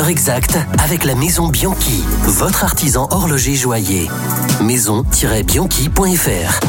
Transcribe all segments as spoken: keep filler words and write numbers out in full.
l'heure exacte avec la Maison Bianchi, votre artisan horloger joaillier. maison tiret bianchi point f r.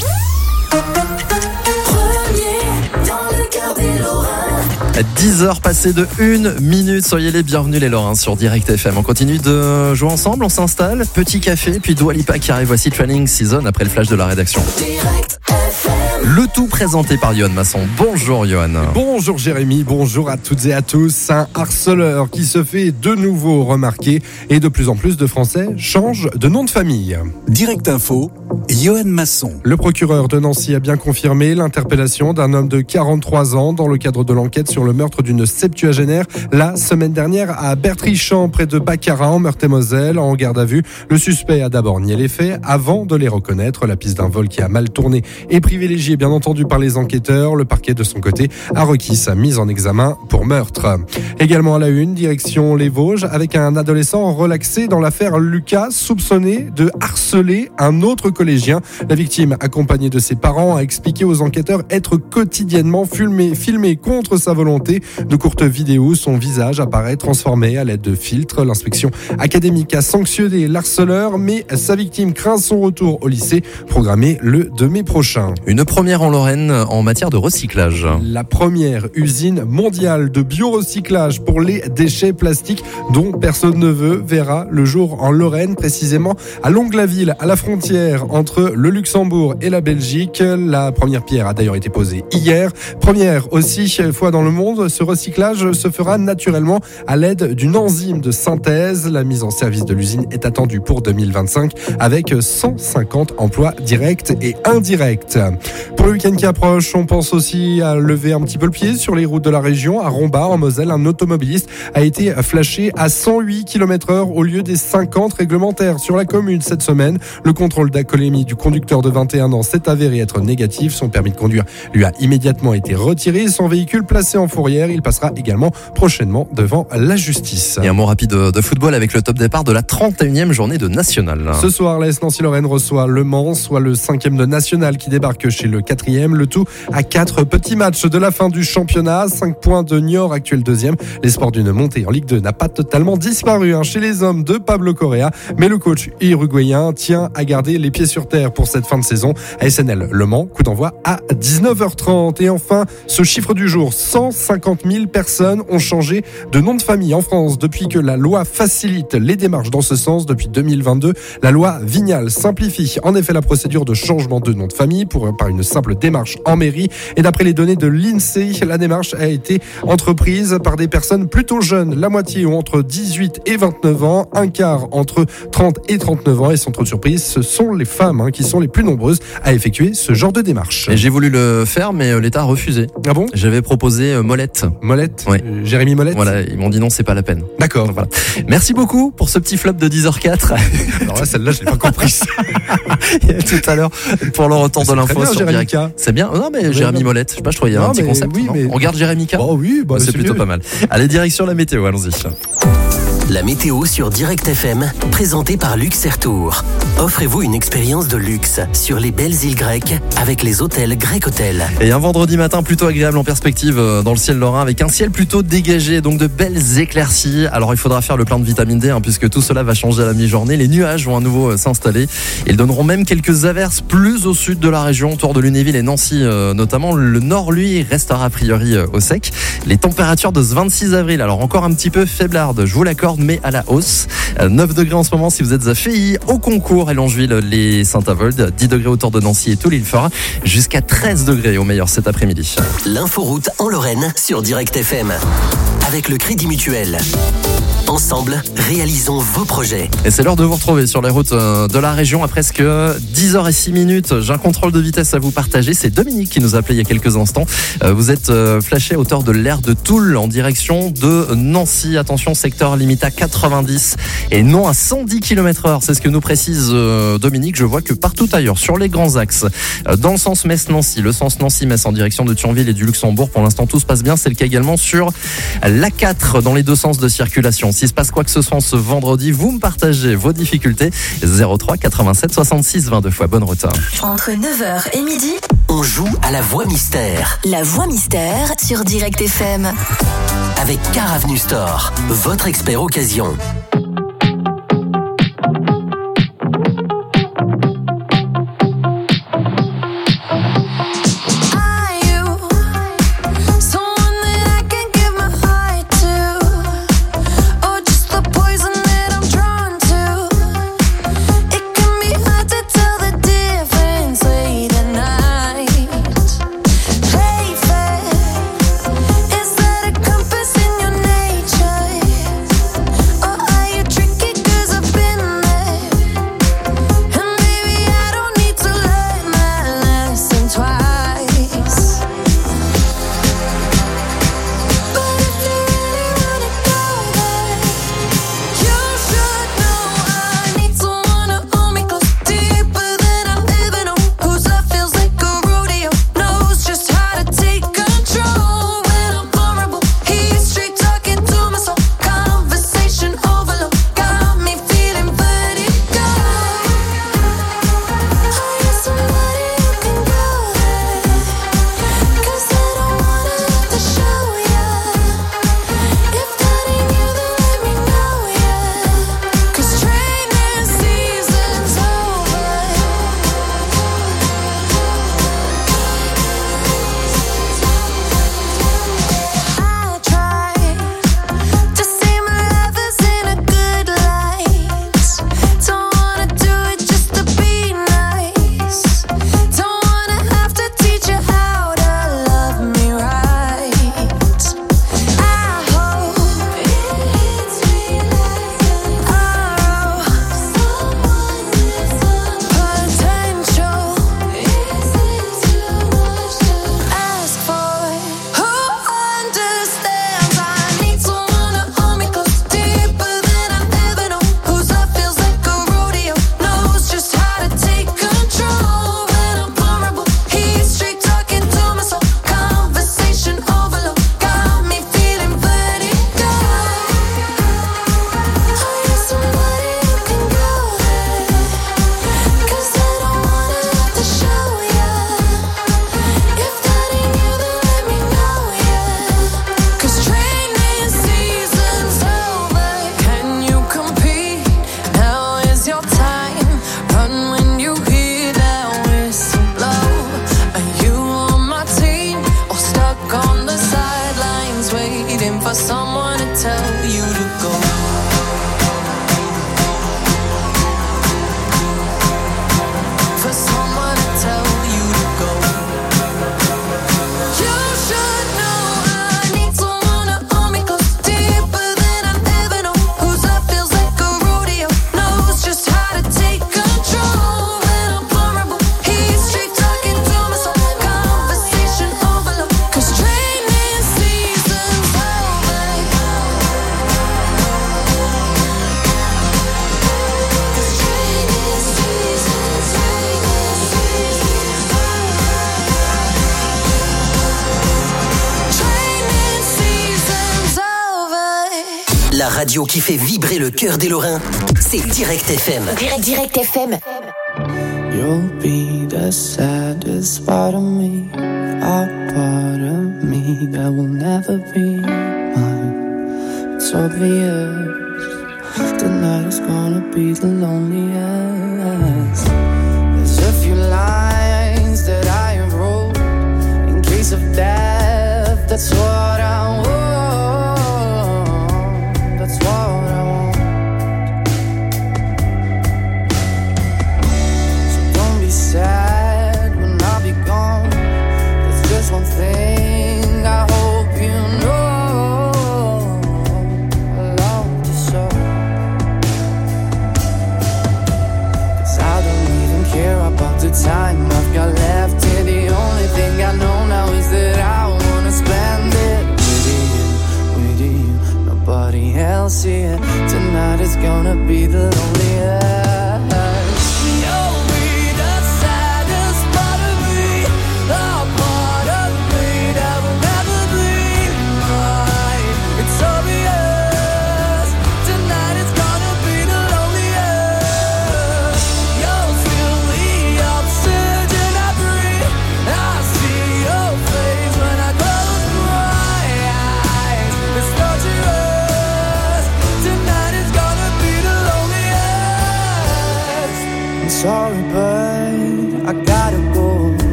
dix heures passées de une minute, soyez les bienvenus les Lorrains sur Direct F M. On continue de jouer ensemble, on s'installe, petit café, puis Dua Lipa qui arrive, voici Training Season après le flash de la rédaction. Direct F M. Le tout présenté par Yohan Masson. Bonjour Yohan. Bonjour Jérémy, bonjour à toutes et à tous. Un harceleur qui se fait de nouveau remarquer et de plus en plus de Français changent de nom de famille. Direct Info, Yohan Masson. Le procureur de Nancy a bien confirmé l'interpellation d'un homme de quarante-trois ans dans le cadre de l'enquête sur le meurtre d'une septuagénaire la semaine dernière à Bertrichamp, près de Baccarat, en Meurthe-et-Moselle. En garde à vue, le suspect a d'abord nié les faits avant de les reconnaître. La piste d'un vol qui a mal tourné est privilégiée bien entendu par les enquêteurs. Le parquet de son côté a requis sa mise en examen pour meurtre. Également à la une, direction les Vosges, avec un adolescent relaxé dans l'affaire Lucas, soupçonné de harceler un autre collégien. La victime, accompagnée de ses parents, a expliqué aux enquêteurs être quotidiennement filmé, filmé contre sa volonté. De courtes vidéos, son visage apparaît transformé à l'aide de filtres. L'inspection académique a sanctionné l'harceleur, mais sa victime craint son retour au lycée, programmé le deux mai prochain. Une première en Lorraine en matière de recyclage. La première usine mondiale de biorecyclage pour les déchets plastiques dont personne ne veut verra le jour en Lorraine, précisément à Longlaville, à la frontière entre le Luxembourg et la Belgique. La première pierre a d'ailleurs été posée hier. Première aussi fois dans le monde, ce recyclage se fera naturellement à l'aide d'une enzyme de synthèse. La mise en service de l'usine est attendue pour deux mille vingt-cinq avec cent cinquante emplois directs et indirects. Pour le week-end qui approche, on pense aussi à lever un petit peu le pied sur les routes de la région. À Rombas, en Moselle, un automobiliste a été flashé à cent huit kilomètres heure au lieu des cinquante réglementaires sur la commune cette semaine. Le contrôle d'alcoolémie du conducteur de vingt et un ans s'est avéré être négatif. Son permis de conduire lui a immédiatement été retiré. Son véhicule placé en fourrière. Il passera également prochainement devant la justice. Et un mot rapide de football avec le top départ de la trente et unième journée de National. Ce soir, l'A S Nancy-Lorraine reçoit Le Mans, soit le cinquième de National qui débarque chez le quatrième. Le tout à quatre petits matchs de la fin du championnat. cinq points de Niort, actuel deuxième. L'espoir d'une montée en Ligue deux n'a pas totalement disparu hein, chez les hommes de Pablo Correa. Mais le coach uruguayen tient à garder les pieds sur terre pour cette fin de saison. A S N L Le Mans, coup d'envoi à dix-neuf heures trente. Et enfin, ce chiffre du jour, cent cinquante mille personnes ont changé de nom de famille en France depuis que la loi facilite les démarches dans ce sens. Depuis deux mille vingt-deux, la loi Vignal simplifie en effet la procédure de changement de nom de famille pour, par une simple démarche en mairie. Et d'après les données de l'INSEE, la démarche a été entreprise par des personnes plutôt jeunes. La moitié ont entre dix-huit et vingt-neuf ans, un quart entre trente et trente-neuf ans. Et sans trop de surprise, ce sont les femmes hein, qui sont les plus nombreuses à effectuer ce genre de démarche. Et j'ai voulu le faire, mais l'État a refusé. Ah bon ? J'avais proposé euh, Molette. Molette ? Oui. euh, Jérémy Molette ? Voilà, ils m'ont dit non, c'est pas la peine. D'accord. Voilà. Merci beaucoup pour ce petit flop de dix heures quatre. Alors là, celle-là, je l'ai pas comprise. Tout à l'heure, pour le retour de l'info sur Direct. C'est bien. Non, mais oui, Jérémy non. Molette. Je sais pas, je croyais qu'il y avait Non, un petit mais concept. oui, non mais... On regarde Jérémy K. Oh oui, bah, c'est, c'est plutôt mieux. pas mal. Allez, direction la météo, allons-y. La météo sur Direct F M, présentée par Luxair-Tour. Offrez-vous une expérience de luxe sur les belles îles grecques avec les hôtels Grec Hotel. Et un vendredi matin plutôt agréable en perspective dans le ciel lorrain avec un ciel plutôt dégagé, donc de belles éclaircies. Alors il faudra faire le plein de vitamine D hein, puisque tout cela va changer à la mi-journée. Les nuages vont à nouveau euh, s'installer. Ils donneront même quelques averses plus au sud de la région, autour de Lunéville et Nancy euh, notamment. Le nord, lui, restera a priori euh, au sec. Les températures de ce vingt-six avril, alors encore un petit peu faiblardes, je vous l'accorde, mais à la hausse. neuf degrés en ce moment si vous êtes à Feilly, au Concours et Longeville, les Saint-Avold. dix degrés autour de Nancy et Toul, il fera jusqu'à treize degrés au meilleur cet après-midi. L'inforoute en Lorraine sur Direct F M. Avec le Crédit Mutuel. Ensemble, réalisons vos projets. Et c'est l'heure de vous retrouver sur les routes de la région à presque dix heures six minutes. J'ai un contrôle de vitesse à vous partager. C'est Dominique qui nous a appelé il y a quelques instants. Vous êtes flashé à hauteur de l'aire de Toul en direction de Nancy. Attention, secteur limite à quatre-vingt-dix et non à cent dix kilomètres heure. C'est ce que nous précise Dominique. Je vois que partout ailleurs, sur les grands axes, dans le sens Metz-Nancy, le sens Nancy-Metz en direction de Thionville et du Luxembourg, pour l'instant tout se passe bien. C'est le cas également sur l'A quatre dans les deux sens de circulation. S'il se passe quoi que ce soit ce vendredi, vous me partagez vos difficultés. zéro trois quatre-vingt-sept soixante-six vingt-deux fois. Bonne route. Entre neuf heures et midi, On joue à la voix mystère la voix mystère sur Direct F M. avec Car Avenue Store, votre expert occasion. La radio qui fait vibrer le cœur des Lorrains, c'est Direct F M. Direct, Direct F M. You'll be the saddest part of me, a part of me that will never be mine. It's obvious tonight is gonna be the loneliest. There's a few lines that I have wrote in case of death. That's what I want. That's what I want. So don't be sad when I'll be gone. There's just one thing I hope you know. I love you so. 'Cause I don't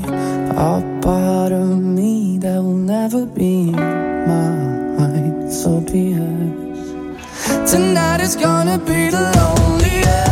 a part of me that will never be mine. So be it. Tonight is gonna be the loneliest.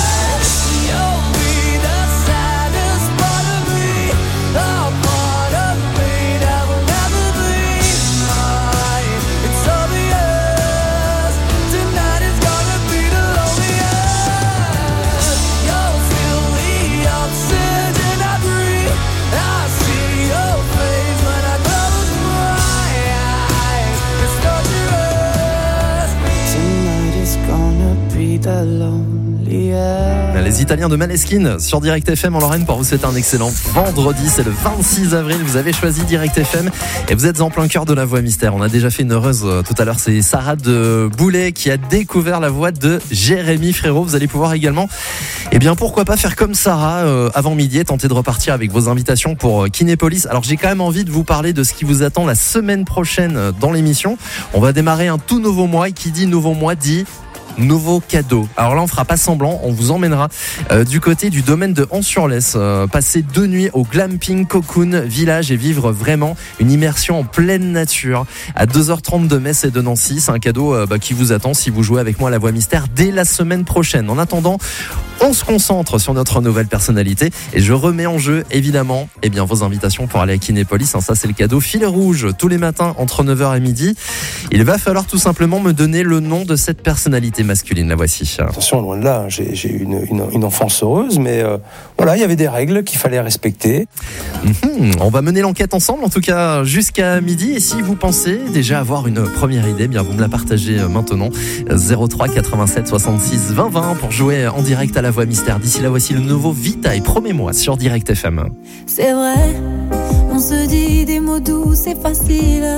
Les Italiens de Maneskin sur Direct F M en Lorraine pour vous souhaiter un excellent vendredi. C'est le vingt-six avril. Vous avez choisi Direct F M et vous êtes en plein cœur de la voix mystère. On a déjà fait une heureuse tout à l'heure. C'est Sarah de Boulet qui a découvert la voix de Jérémy Frérot. Vous allez pouvoir également, eh bien, pourquoi pas faire comme Sarah euh, avant midi et tenter de repartir avec vos invitations pour euh, Kinépolis. Alors, j'ai quand même envie de vous parler de ce qui vous attend la semaine prochaine euh, dans l'émission. On va démarrer un tout nouveau mois et qui dit nouveau mois dit nouveau cadeau. Alors là, on fera pas semblant, on vous emmènera euh, du côté du domaine de Ans-sur-Lesse, euh, passer deux nuits au Glamping Cocoon Village et vivre vraiment une immersion en pleine nature à deux heures trente de Metz et de Nancy. C'est un cadeau euh, bah, qui vous attend si vous jouez avec moi à la voix mystère dès la semaine prochaine. En attendant, on se concentre sur notre nouvelle personnalité et je remets en jeu évidemment eh bien, vos invitations pour aller à Kinépolis. Hein, ça, c'est le cadeau fil rouge tous les matins entre neuf heures et midi. Il va falloir tout simplement me donner le nom de cette personnalité masculine. La voici. Attention, loin de là, j'ai, j'ai eu une, une, une enfance heureuse, mais euh, voilà, il y avait des règles qu'il fallait respecter. Mmh, on va mener l'enquête ensemble, en tout cas jusqu'à midi. Et si vous pensez déjà avoir une première idée, eh bien vous me la partagez maintenant. zéro trois quatre-vingt-sept soixante-six vingt vingt pour jouer en direct à la voix mystère. D'ici là, voici le nouveau Vita et promets-moi sur Direct F M. C'est vrai, on se dit des mots doux, c'est facile.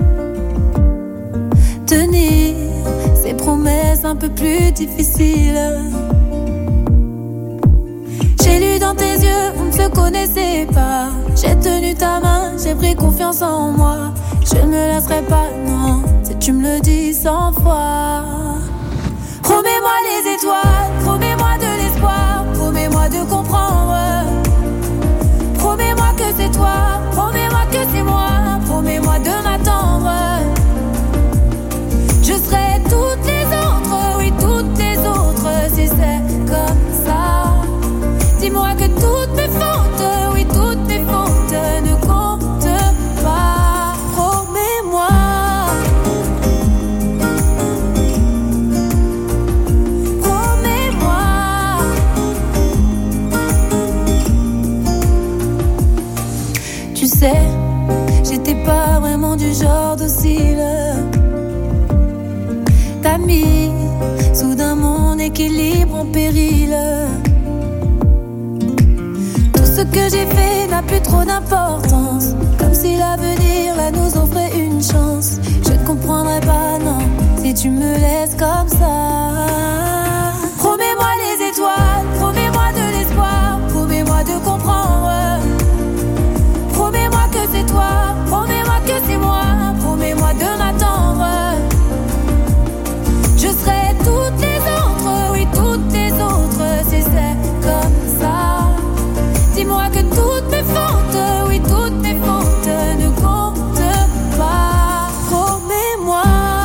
Tenir ces promesses un peu plus difficiles. J'ai lu dans tes yeux, on ne se connaissait pas. J'ai tenu ta main, j'ai pris confiance en moi. Je ne me lasserai pas, non, si tu me le dis cent fois. Promets-moi les étoiles, promets-moi de l'espoir, promets-moi de comprendre. Promets-moi que c'est toi, promets-moi que c'est moi, promets-moi de m'attendre. Je serai toutes les autres, oui toutes les autres, si c'est comme ça. Dis-moi que toutes mes fautes, oui toutes mes fautes ne comptent pas. Promets-moi. Promets-moi. Tu sais, j'étais pas vraiment du genre docile. T'as mis soudain mon équilibre en péril. Tout ce que j'ai fait n'a plus trop d'importance. Comme si l'avenir là nous offrait une chance. Je ne comprendrais pas, non, si tu me laisses comme ça. Promets-moi les étoiles, promets-moi de l'espoir, promets-moi de comprendre. Promets-moi que c'est toi, promets-moi que c'est moi, promets-moi de m'attendre. Je serai toutes les autres, oui toutes les autres, si c'est comme ça. Dis-moi que toutes mes fautes, oui toutes mes fautes ne comptent pas. Promets-moi.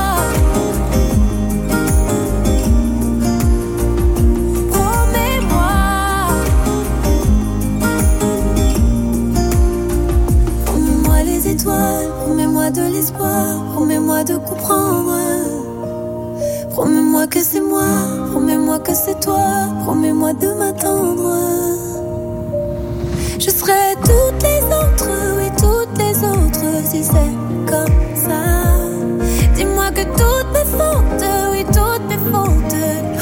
Promets-moi. Promets-moi les étoiles, promets-moi de l'espoir, promets-moi de comprendre. Promets-moi que c'est moi, promets-moi que c'est toi, promets-moi de m'attendre. Je serai toutes les autres, oui toutes les autres, si c'est comme ça. Dis-moi que toutes mes fautes, oui toutes mes fautes.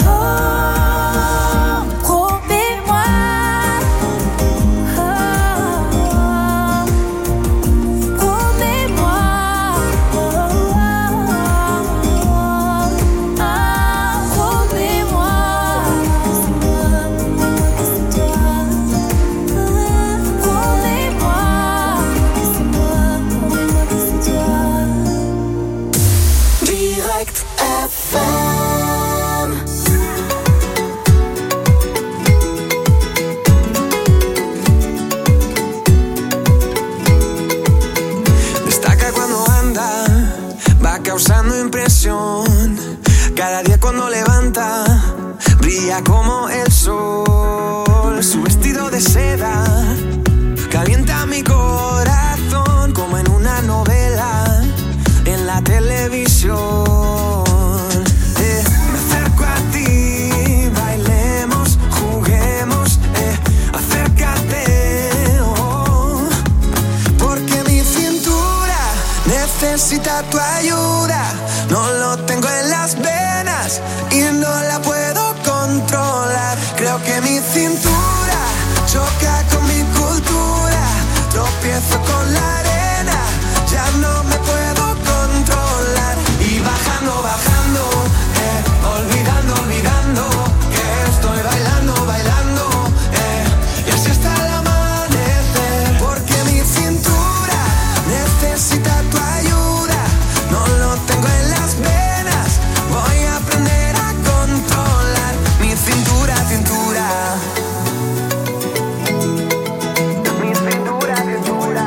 Oh, promets-moi. Oh, promets-moi. Promets-moi, c'est moi, promets-moi que c'est toi. impresión. Cada día cuando levanta, brilla como el sol. Su vestido de seda calienta mi corazón como en una novela en la televisión. Eh, me acerco a ti, bailemos, juguemos, eh, acércate, oh, porque mi cintura necesita tu ayuda. No lo tengo en las venas y no la puedo controlar. Creo que mi cintura choca con mi cultura. Tropiezo con la arena, ya no me puedo controlar. Y bajando, bajando, eh, olvidando, olvidando que estoy bailando, bailando, eh, y así hasta el amanecer. Porque mi cintura necesita tu ayuda. No lo tengo en las venas, voy a aprender a controlar mi cintura, cintura. Mi cintura, cintura.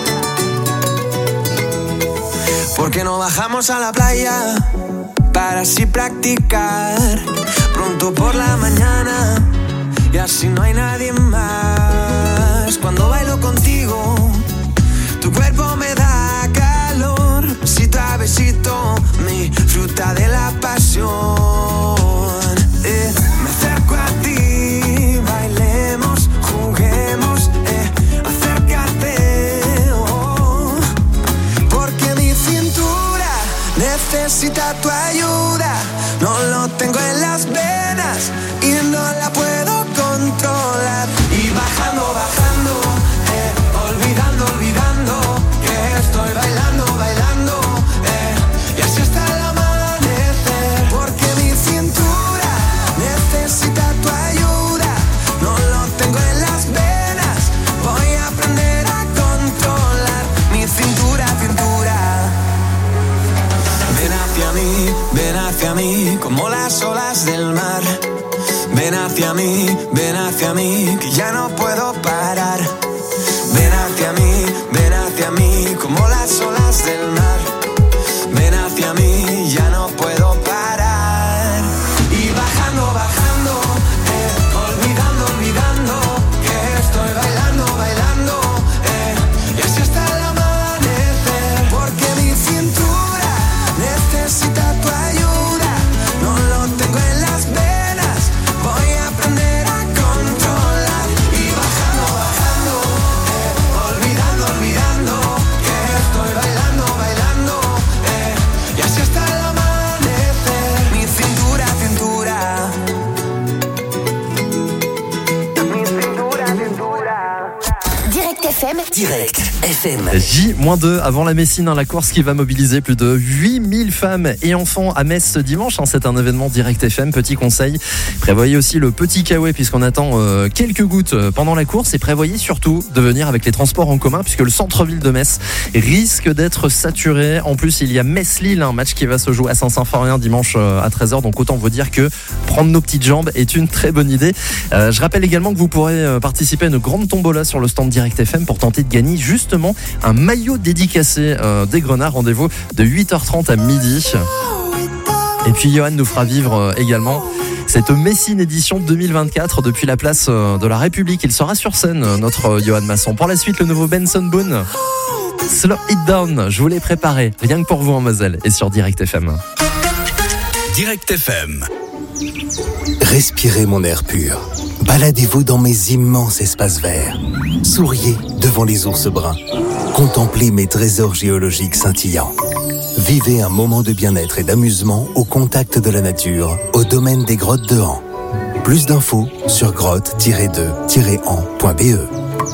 ¿Por qué no bajamos a la playa para así practicar pronto por la mañana y así no hay nadie más? Cuando bailo contigo, tu cuerpo me da calor, besito a besito, mi fruta de la pasión. Eh, me acerco a ti, bailemos, juguemos, eh, acércate, oh, porque mi cintura necesita tu ayuda. No lo tengo en las venas y no la puedo controlar. Y bajando, bajando, eh, olvidando, olvidando que estoy bailando, bailando, eh, y así hasta el amanecer. Porque mi cintura necesita tu ayuda. No lo tengo en las venas, voy a aprender a controlar mi cintura, cintura. Ven hacia mí, ven hacia mí, como las olas del mar. Ven hacia mí, ven hacia mí, que ya no puedo parar. Ven hacia mí, ven hacia mí, como las olas del mar. Ven hacia mí, ya no puedo parar. Y bajando, bajando, eh, olvidando, olvidando que estoy bailando, bailando, eh, y así hasta el amanecer. Porque mi cintura necesita tu ayuda. No lo tengo en las venas, voy a aprender a controlar. Y bajando, bajando, eh, olvidando, olvidando que estoy bailando, bailando, eh, y así hasta el amanecer. Mi cintura, cintura. Mi cintura, cintura. Direct F M. Direct F M. J deux avant la Messine, hein, la course qui va mobiliser plus de huit mille femmes et enfants à Metz ce dimanche. Hein, c'est un événement Direct F M. Petit conseil, prévoyez aussi le petit kawaii puisqu'on attend euh, quelques gouttes pendant la course, et prévoyez surtout de venir avec les transports en commun puisque le centre-ville de Metz risque d'être saturé. En plus, il y a Metz-Lille, un match qui va se jouer à Saint-Symphorien dimanche à treize heures. Donc autant vous dire que prendre nos petites jambes est une très bonne idée. Euh, je rappelle également que vous pourrez participer à une grande tombola sur le stand Direct F M pour tenter de gagner justement un maillot dédicacé euh, des Grenats. Rendez-vous de huit heures trente à midi. Et puis Johan nous fera vivre euh, également cette Messine édition deux mille vingt-quatre depuis la place euh, de la République. Il sera sur scène, euh, notre euh, Johan Masson. Pour la suite, le nouveau Benson Boone, Slow It Down. Je vous l'ai préparé, rien que pour vous en Moselle et sur Direct F M. Direct F M. Respirez mon air pur. Baladez-vous dans mes immenses espaces verts. Souriez devant les ours bruns. Contemplez mes trésors géologiques scintillants. Vivez un moment de bien-être et d'amusement au contact de la nature, au domaine des grottes de Han. Plus d'infos sur grotte tiret deux tiret han point b e.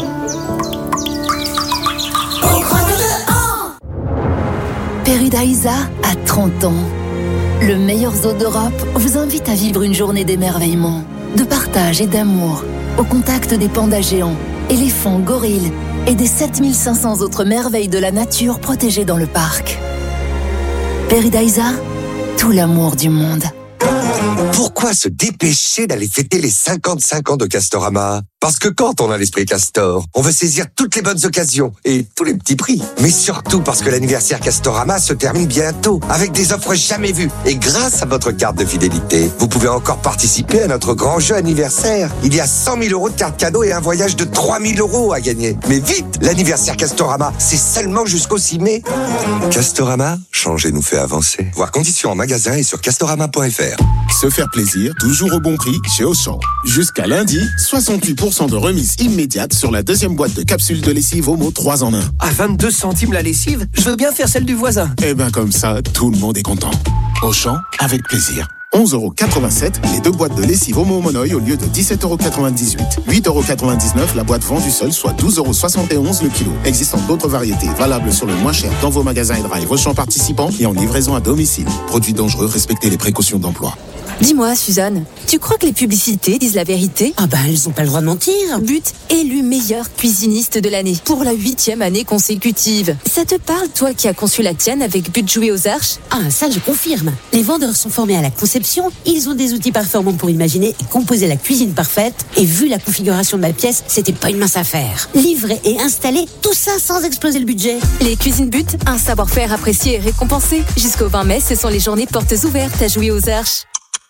Paradisa a trente ans. Le meilleur zoo d'Europe vous invite à vivre une journée d'émerveillement, de partage et d'amour, au contact des pandas géants, éléphants, gorilles et des sept mille cinq cents autres merveilles de la nature protégées dans le parc. Paradisa, tout l'amour du monde. Pourquoi pourquoi se dépêcher d'aller fêter les cinquante-cinq ans de Castorama? Parce que quand on a l'esprit Castor, on veut saisir toutes les bonnes occasions et tous les petits prix. Mais surtout parce que l'anniversaire Castorama se termine bientôt avec des offres jamais vues. Et grâce à votre carte de fidélité, vous pouvez encore participer à notre grand jeu anniversaire. Il y a cent mille euros de cartes cadeaux et un voyage de trois mille euros à gagner. Mais vite, l'anniversaire Castorama, c'est seulement jusqu'au six mai. Castorama, changer nous fait avancer. Voir conditions en magasin et sur castorama point f r. Se faire plaisir, toujours au bon prix chez Auchan. Jusqu'à lundi, soixante-huit pour cent de remise immédiate sur la deuxième boîte de capsules de lessive Omo trois en un. À vingt-deux centimes la lessive, je veux bien faire celle du voisin. Eh ben comme ça, tout le monde est content. Auchan, avec plaisir. onze euros quatre-vingt-sept, les deux boîtes de lessive Omo Monoï au lieu de dix-sept euros quatre-vingt-dix-huit. huit euros quatre-vingt-dix-neuf la boîte vendue seule, soit douze euros soixante et onze le kilo. Existant d'autres variétés valables sur le moins cher dans vos magasins et drive Auchan participants et en livraison à domicile. Produits dangereux, respectez les précautions d'emploi. Dis-moi, Suzanne, tu crois que les publicités disent la vérité? Ah bah, elles ont pas le droit de mentir. But, élu meilleure cuisiniste de l'année pour la huitième année consécutive. Ça te parle, toi qui as conçu la tienne avec But Jouer aux Arches? Ah, ça je confirme. Les vendeurs sont formés à la conception, ils ont des outils performants pour imaginer et composer la cuisine parfaite. Et vu la configuration de ma pièce, c'était pas une mince affaire. Livrer et installer, tout ça sans exploser le budget. Les cuisines But, un savoir-faire apprécié et récompensé. Jusqu'au vingt mai, ce sont les journées portes ouvertes à Jouer aux Arches.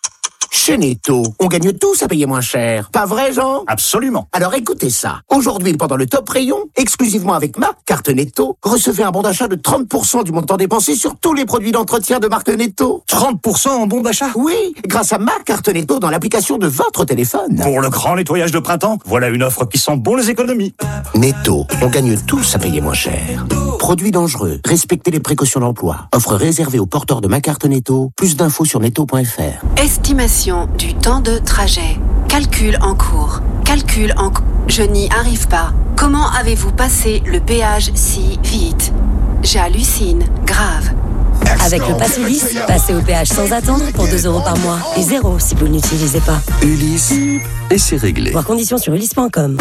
Chez Netto, on gagne tous à payer moins cher. Pas vrai, Jean? Absolument. Alors écoutez ça. Aujourd'hui, pendant le top rayon, exclusivement avec ma carte Netto, recevez un bon d'achat de trente pour cent du montant dépensé sur tous les produits d'entretien de marque Netto. trente pour cent en bon d'achat? Oui, grâce à ma carte Netto dans l'application de votre téléphone. Pour le grand nettoyage de printemps, voilà une offre qui sent bon les économies. Netto, on gagne tous à payer moins cher. Produits dangereux, respectez les précautions d'emploi. Offre réservée aux porteurs de ma carte Netto. Plus d'infos sur netto point f r. Estimation du temps de trajet. Calcul en cours. Calcul en cours. Je n'y arrive pas. Comment avez-vous passé le péage si vite? J'hallucine. Grave. Avec le Pass Ulysse, passez au péage sans attendre pour deux euros par mois. Et zéro si vous ne l'utilisez pas. Ulysse, et c'est réglé. Voir conditions sur ulysse point com.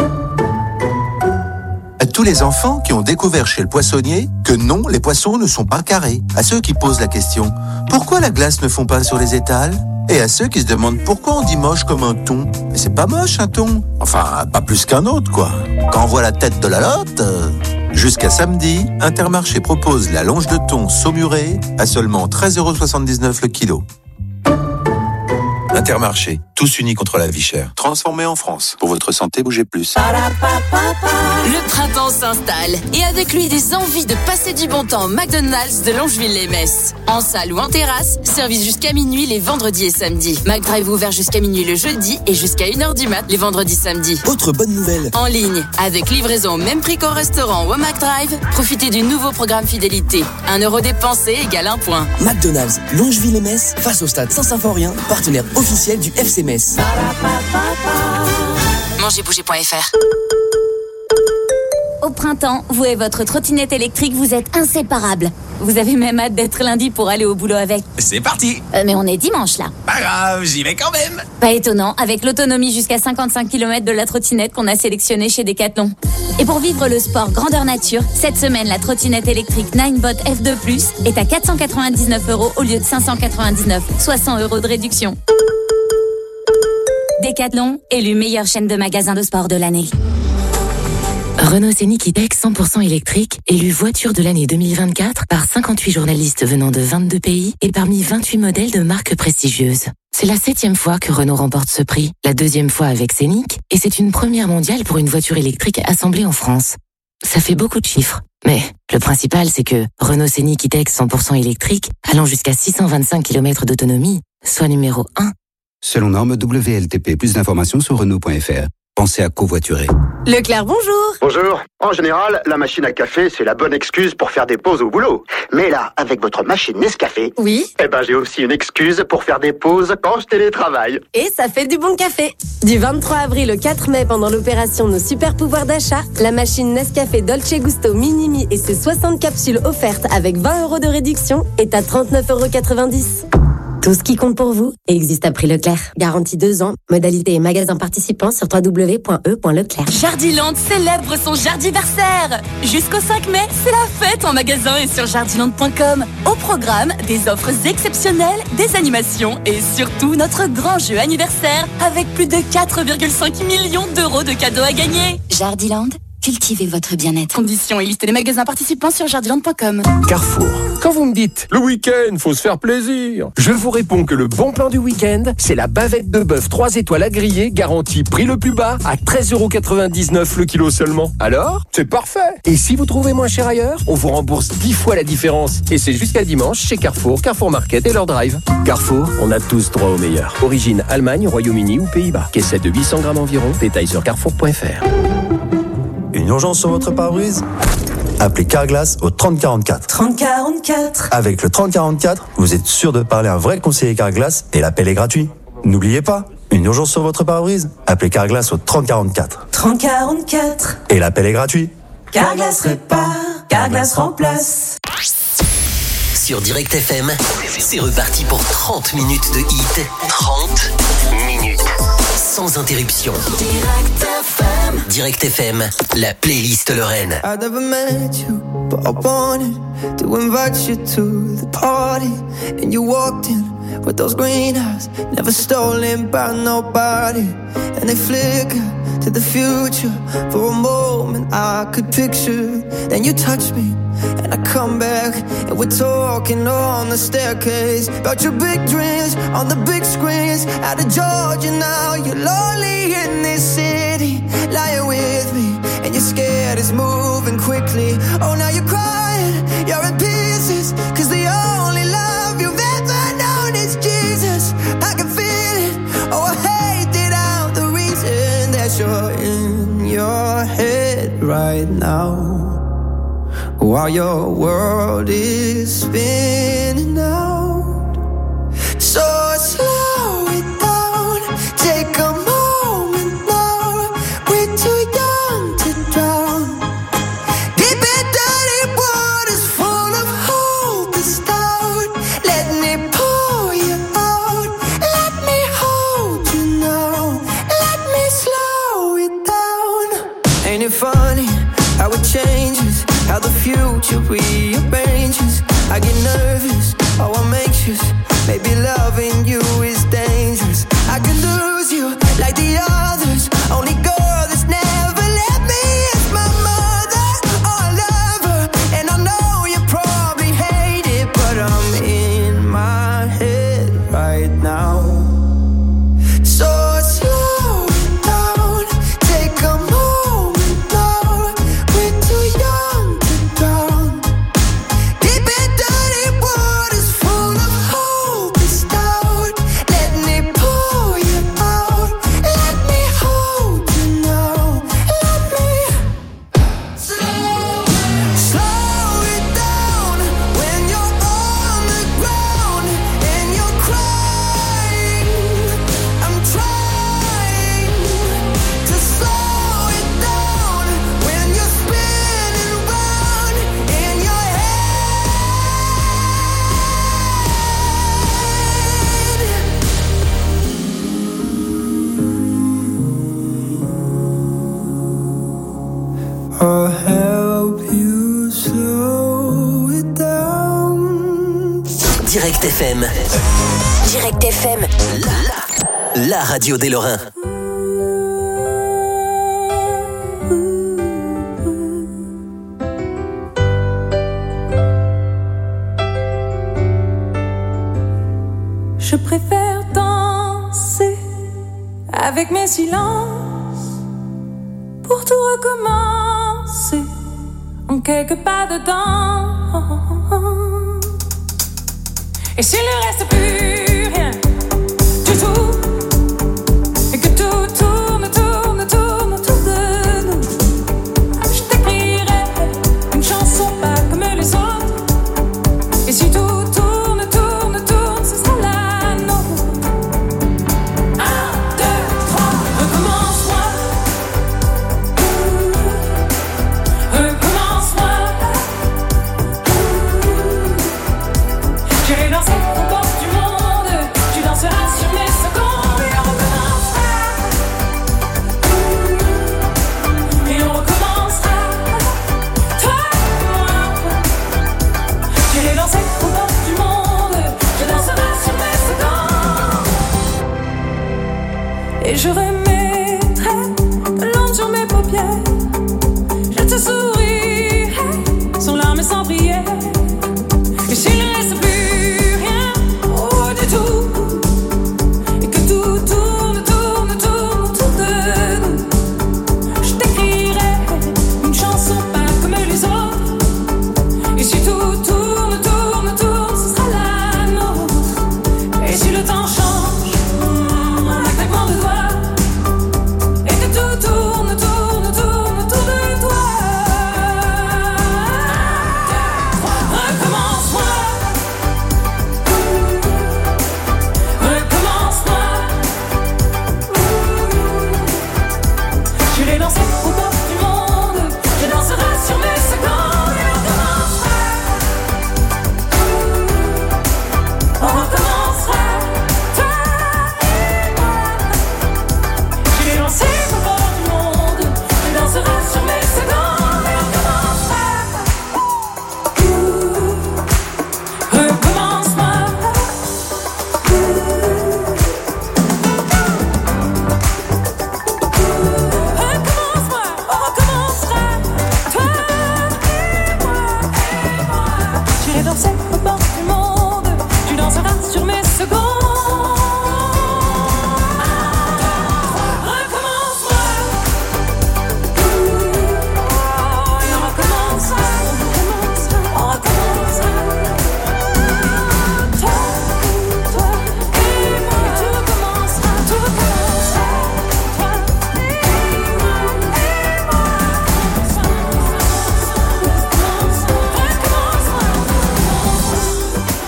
À tous les enfants qui ont découvert chez le poissonnier que non, les poissons ne sont pas carrés. À ceux qui posent la question, pourquoi la glace ne fond pas sur les étals? Et à ceux qui se demandent pourquoi on dit moche comme un thon. Mais c'est pas moche un thon. Enfin, pas plus qu'un autre, quoi. Quand on voit la tête de la lotte... Euh... Jusqu'à samedi, Intermarché propose la longe de thon saumurée à seulement treize euros soixante-dix-neuf le kilo. Intermarché, tous unis contre la vie chère. Transformé en France. Pour votre santé, bougez plus. Le printemps s'installe et avec lui des envies de passer du bon temps au McDonald's de Longeville-les-Metz. En salle ou en terrasse, service jusqu'à minuit les vendredis et samedis. McDrive ouvert jusqu'à minuit le jeudi et jusqu'à une heure du mat les vendredis samedis. Autre bonne nouvelle. En ligne, avec livraison au même prix qu'au restaurant ou au McDrive, profitez du nouveau programme fidélité. Un euro dépensé égale un point. McDonald's, Longeville-les-Metz, face au stade Saint-Symphorien, partenaire officiel du F C Metz. mangez bouger point f r. Au printemps, vous et votre trottinette électrique, vous êtes inséparables. Vous avez même hâte d'être lundi pour aller au boulot avec. C'est parti. Euh, mais on est dimanche là. Pas grave, j'y vais quand même. Pas étonnant, avec l'autonomie jusqu'à cinquante-cinq kilomètres de la trottinette qu'on a sélectionnée chez Decathlon. Et pour vivre le sport grandeur nature, cette semaine, la trottinette électrique Ninebot F deux plus est à quatre cent quatre-vingt-dix-neuf euros au lieu de cinq cent quatre-vingt-dix-neuf, soit cent euros de réduction. Decathlon, élu meilleure chaîne de magasins de sport de l'année. Renault Scénic E-Tech cent pour cent électrique, élu voiture de l'année deux mille vingt-quatre par cinquante-huit journalistes venant de vingt-deux pays et parmi vingt-huit modèles de marques prestigieuses. C'est la septième fois que Renault remporte ce prix, la deuxième fois avec Scénic, et c'est une première mondiale pour une voiture électrique assemblée en France. Ça fait beaucoup de chiffres, mais le principal c'est que Renault Scénic E-Tech cent pour cent électrique, allant jusqu'à six cent vingt-cinq kilomètres d'autonomie, soit numéro un. Selon norme W L T P, plus d'informations sur Renault point f r. Pensez à covoiturer. Leclerc, bonjour. Bonjour. En général, la machine à café, c'est la bonne excuse pour faire des pauses au boulot. Mais là, avec votre machine Nescafé, oui, eh ben j'ai aussi une excuse pour faire des pauses quand je télétravaille. Et ça fait du bon café. Du vingt-trois avril au quatre mai, pendant l'opération Nos super pouvoirs d'achat, la machine Nescafé Dolce Gusto Minimi et ses soixante capsules offertes avec vingt euros de réduction est à trente-neuf euros quatre-vingt-dix. Tout ce qui compte pour vous existe à prix Leclerc. Garantie deux ans, modalité et magasin participant sur w w w point e point leclerc. Jardiland célèbre son jardiversaire. Jusqu'au cinq mai, c'est la fête en magasin et sur jardiland point com. Au programme, des offres exceptionnelles, des animations et surtout notre grand jeu anniversaire avec plus de quatre virgule cinq millions d'euros de cadeaux à gagner. Jardiland, cultivez votre bien-être. Conditions et liste des magasins participants sur jardiland point com. Carrefour. Quand vous me dites « le week-end, faut se faire plaisir », je vous réponds que le bon plan du week-end, c'est la bavette de bœuf trois étoiles à griller, garantie prix le plus bas, à treize euros quatre-vingt-dix-neuf le kilo seulement. Alors, c'est parfait. Et si vous trouvez moins cher ailleurs, on vous rembourse dix fois la différence. Et c'est jusqu'à dimanche chez Carrefour, Carrefour Market et leur drive. Carrefour, on a tous droit au meilleur. Origine Allemagne, Royaume-Uni ou Pays-Bas. Caissette de huit cents grammes environ. Détail sur carrefour point f r. Une urgence sur votre pare-brise ? Appelez Carglass au trente quarante-quatre. trente quarante-quatre. Avec le trente quarante-quatre, vous êtes sûr de parler à un vrai conseiller Carglass et l'appel est gratuit. N'oubliez pas, une urgence sur votre pare-brise ? Appelez Carglass au trente quarante-quatre. trente quarante-quatre. Et l'appel est gratuit. Carglass répare, Carglass remplace. Sur Direct F M, c'est reparti pour trente minutes de hit. trente minutes. Sans interruption. Direct F M. Direct F M, la playlist Lorraine. I never met you, but I wanted to invite you to the party. And you walked in with those green eyes, never stolen by nobody. And they flicker to the future. For a moment I could picture. Then you touch me and I come back, and we're talking on the staircase about your big dreams on the big screens. Out of Georgia now, you're lonely in this city, lying with me, and you're scared it's moving quickly. Oh, now you're crying, you're in pieces, cause the only love you've ever known is Jesus. I can feel it, oh, I hate it out, the reason that you're in your head right now, while your world is spinning out. So slow it down, take a moment now. We're too young to drown. Deep in dirty waters full of hope to start. Let me pull you out, let me hold you now, let me slow it down. Ain't it funny how it changes, how the future rearranges? I get nervous, oh I'm anxious, maybe loving you is dangerous. I could lose you like the others, only girl that's never let me is my mother. Oh I love her, and I know you probably hate it, but I'm in my head right now. So slow it down, take a moment now. We're too young to drown. Deep in dirty waters full of hope to start. Let me pull you out, let me hold you now, let me slow, slow it down. When you're on the ground and you're crying, I'm trying to slow it down. When you're spinning round in your head, I'll help you slow it down. Direct F M. Direct F M. La, la radio des Lorrains. Je préfère danser avec mes silences pour tout recommencer en quelques pas dedans. Et s'il ne reste plus rien du tout, et que tout tourne, tourne, tourne autour de nous, je t'écrirai une chanson pas comme les autres. Et si tout tourne, tourne, tourne, ce sera la nôtre. Un, deux, trois, recommence-moi. Recommence-moi. J'irai danser aux portes du monde.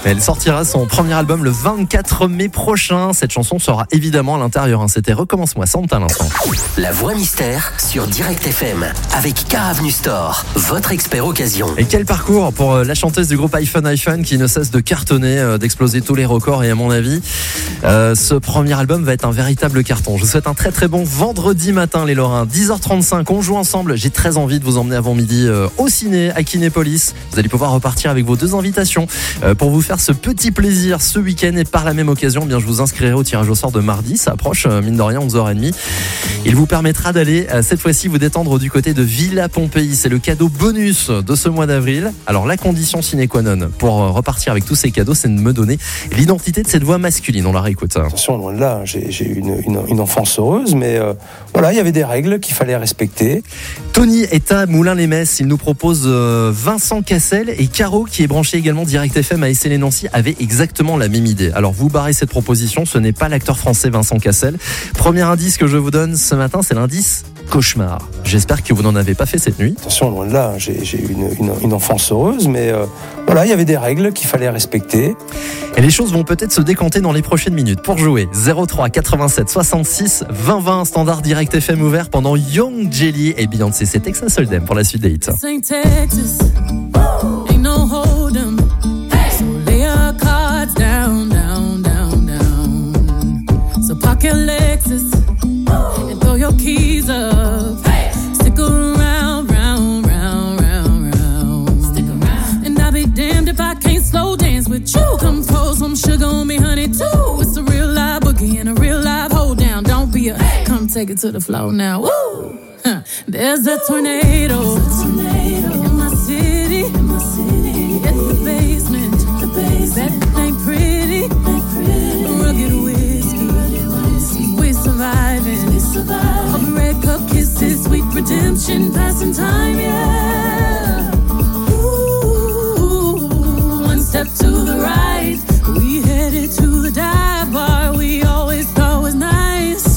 Elle sortira son premier album le vingt-quatre mai prochain. Cette chanson sera évidemment à l'intérieur. C'était Recommence-moi, Santa à l'instant. La voix mystère sur Direct F M avec Car Avenue Store, votre expert occasion. Et quel parcours pour la chanteuse du groupe iPhone iPhone qui ne cesse de cartonner, d'exploser tous les records. Et à mon avis, euh, ce premier album va être un véritable carton. Je vous souhaite un très très bon vendredi matin les Lorrains. dix heures trente-cinq, on joue ensemble. J'ai très envie de vous emmener avant midi euh, au ciné à Kinépolis. Vous allez pouvoir repartir avec vos deux invitations euh, pour vous faire ce petit plaisir ce week-end. Et par la même occasion, eh bien, je vous inscrirai au tirage au sort de mardi. Ça approche, euh, mine de rien, onze heures trente. Il vous permettra d'aller euh, cette fois-ci vous détendre du côté de Villa Pompéi. C'est le cadeau bonus de ce mois d'avril. Alors la condition sine qua non pour euh, repartir avec tous ces cadeaux, c'est de me donner l'identité de cette voix masculine. On la réécoute. Attention, loin de là, j'ai, j'ai eu une, une, une enfance heureuse, mais euh, voilà, il y avait des règles qu'il fallait respecter. Tony est à Moulins-les-Metz. Il nous propose euh, Vincent Cassel, et Caro, qui est branché également Direct F M à Issy-les-Nancy, avait exactement la même idée. Alors vous barrez cette proposition, ce n'est pas l'acteur français Vincent Cassel. Premier indice que je vous donne ce matin, c'est l'indice cauchemar. J'espère que vous n'en avez pas fait cette nuit. Attention, loin de là, j'ai, j'ai eu une, une, une enfance heureuse, mais euh, voilà, il y avait des règles qu'il fallait respecter. Et les choses vont peut-être se décanter dans les prochaines minutes. Pour jouer, zéro trois quatre-vingt-sept soixante-six vingt vingt, standard Direct F M ouvert pendant Young Jelly et Beyoncé. C'est Texas Hold'em pour la suite des hits. Saint Texas, ain't no hold'em. So lay your cards down, down, down, down. So park your Lexus and throw your keys up. Stick around, round, round, round, round. Stick around. And I'll be damned if I can't slow dance with you. Come pour some sugar on me, honey, too. It's a real live boogie and a real live hold down. Don't be a, come take it to the floor now. Woo! Huh. There's a tornado, There's a tornado in my city, in my city. Hit the basement, the basement. That ain't pretty, ain't pretty. Rugged whiskey, rugged whiskey. We surviving, we surviving. All the red cup kisses, sweet redemption, passing time, yeah. Ooh, one step to the right, we headed to the dive bar. We always thought was nice.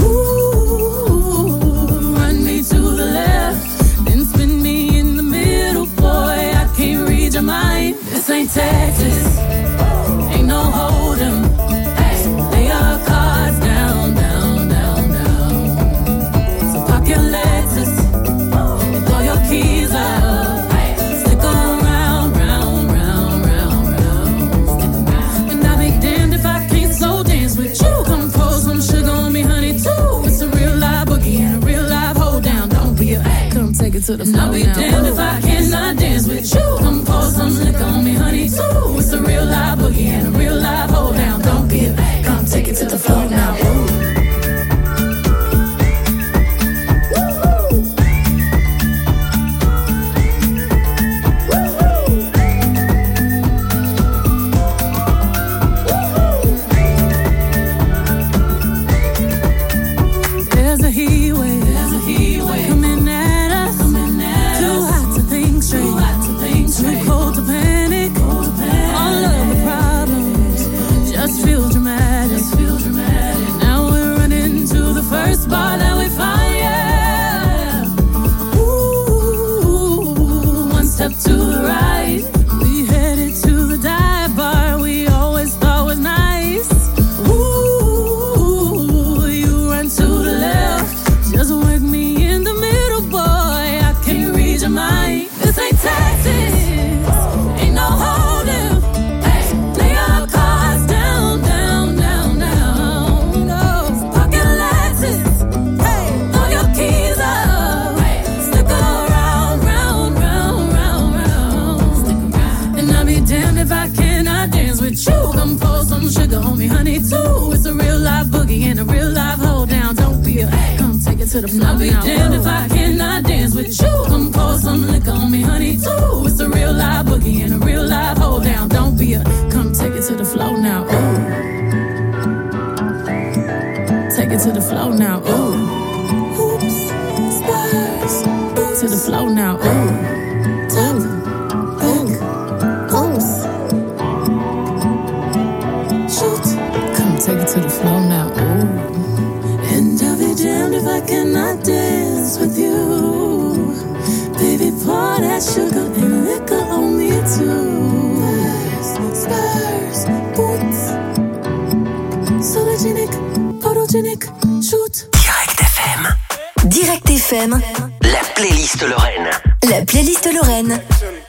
This ain't Texas, ain't no hold'em. Lay your cards down, down, down, down. So park your Lexus and throw your keys up. Stick around, round, round, round, round. And I'll be damned if I can't slow dance with you. Come pour some sugar on me, honey, too. It's a real live boogie and a real live hold down. Don't be a, come take it to the floor. I'll be damned if I cannot dance with you. Come pour some liquor on me, honey, too. It's a real live boogie and a real live hold down. Don't be a, come take it to the floor now. Ooh. To the floor. I'll be damned if I cannot dance with you. Come pour some liquor on me, honey, too. It's a real live boogie and a real live hold down. Don't be a, come take it to the floor now. Ooh. Take it to the floor now. Ooh. Oops, spurs. Oops. To the floor now. Ooh. Top, back, oops. Shoot. Come take it to the floor now. Ooh. And I'll be damned if I cannot dance with you. Baby, pour that sugar and liquor on me too. Spurs, spurs. photogénique, shoot. Direct F M. Direct F M. La playlist Lorraine. La playlist Lorraine.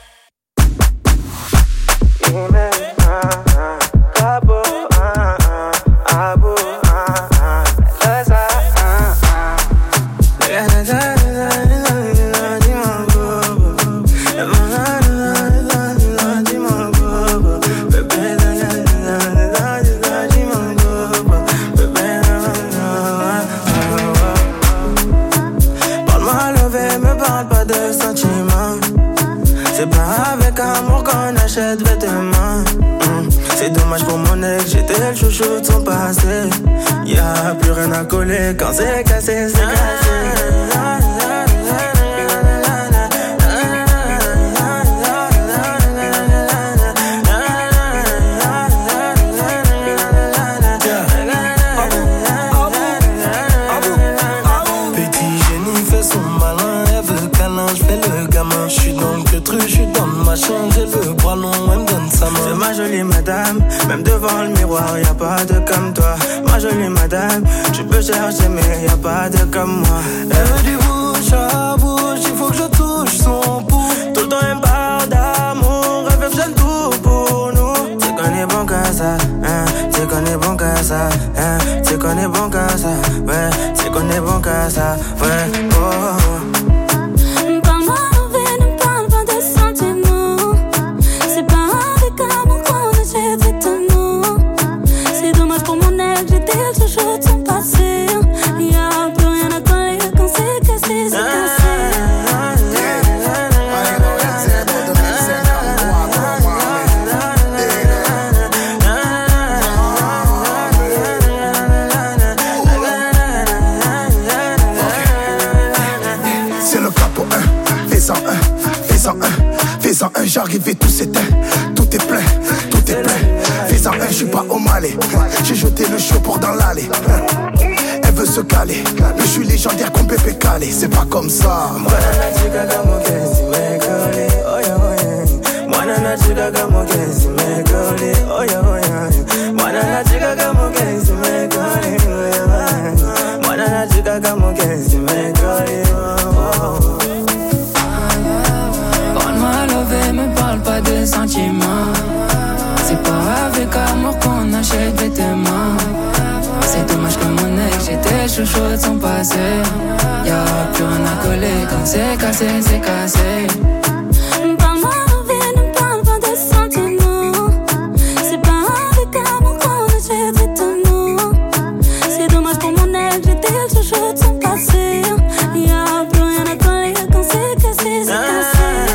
C'est pas avec amour qu'on achète vêtements. mmh. C'est dommage pour mon ex, j'étais le chouchou de son passé. Y'a plus rien à coller quand c'est cassé, c'est cassé. J'ai le bras long, elle me donne sa main. C'est ma jolie madame, même devant le miroir, y'a pas de comme toi. Ma jolie madame, tu peux chercher mais y'a pas de comme moi. Elle veut du bouche à bouche, il faut que je touche son pouls. Tout le temps elle me parle d'amour, elle veut que j'aime tout pour nous. C'est qu'on est bon qu'à ça, hein, c'est qu'on est bon qu'à ça, hein, c'est qu'on est bon qu'à ça, ouais, c'est qu'on est bon qu'à ça, ouais, oh, oh. J'arrive et tout s'éteint, tout est plein, tout est plein. Fais-en un, je suis pas au Malais. J'ai jeté le chaud pour dans l'allée. Elle veut se caler, mais je suis légendaire comme Pépé Calé. C'est pas comme ça. Me parle pas de sentiments. C'est pas avec amour qu'on achète vêtements. C'est dommage que mon ex, j'étais chouchou de son passé. Y'a plus rien à coller quand c'est cassé, c'est cassé. Parle-moi de vie, ne parle pas de sentiments. C'est pas avec amour qu'on achète vêtements. C'est dommage pour mon ex, j'étais chouchou de son passé. Y'a plus rien à coller quand c'est cassé, c'est cassé.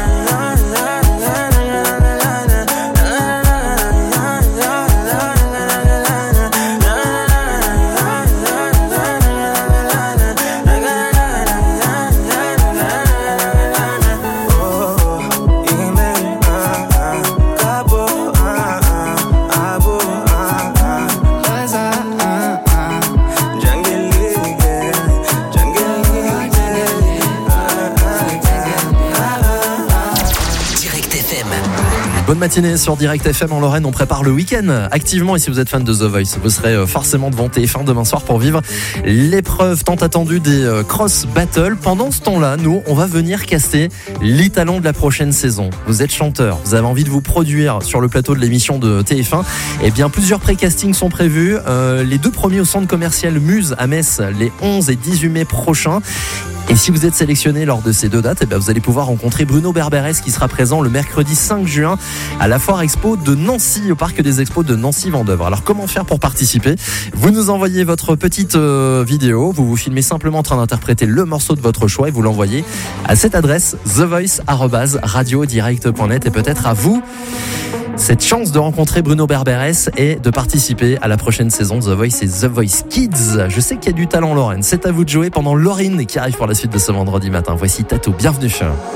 Bonne matinée sur Direct F M en Lorraine, on prépare le week-end activement et si vous êtes fan de The Voice, vous serez forcément devant T F un demain soir pour vivre l'épreuve tant attendue des Cross Battle. Pendant ce temps-là, nous, on va venir caster les talents de la prochaine saison. Vous êtes chanteur, vous avez envie de vous produire sur le plateau de l'émission de T F un, eh bien plusieurs pré-castings sont prévus. Euh, les deux premiers au centre commercial Muse à Metz les onze et dix-huit mai prochains. Et si vous êtes sélectionné lors de ces deux dates, eh bien vous allez pouvoir rencontrer Bruno Berberes qui sera présent le mercredi cinq juin à la Foire Expo de Nancy, au Parc des Expos de Nancy-Vendeuvre. Alors comment faire pour participer ? Vous nous envoyez votre petite euh, vidéo, vous vous filmez simplement en train d'interpréter le morceau de votre choix et vous l'envoyez à cette adresse the voice arobase radio direct point net et peut-être à vous cette chance de rencontrer Bruno Berberes et de participer à la prochaine saison de The Voice et The Voice Kids. Je sais qu'il y a du talent, Lorraine. C'est à vous de jouer pendant Laurine qui arrive pour la suite de ce vendredi matin. Voici Tatou. Bienvenue.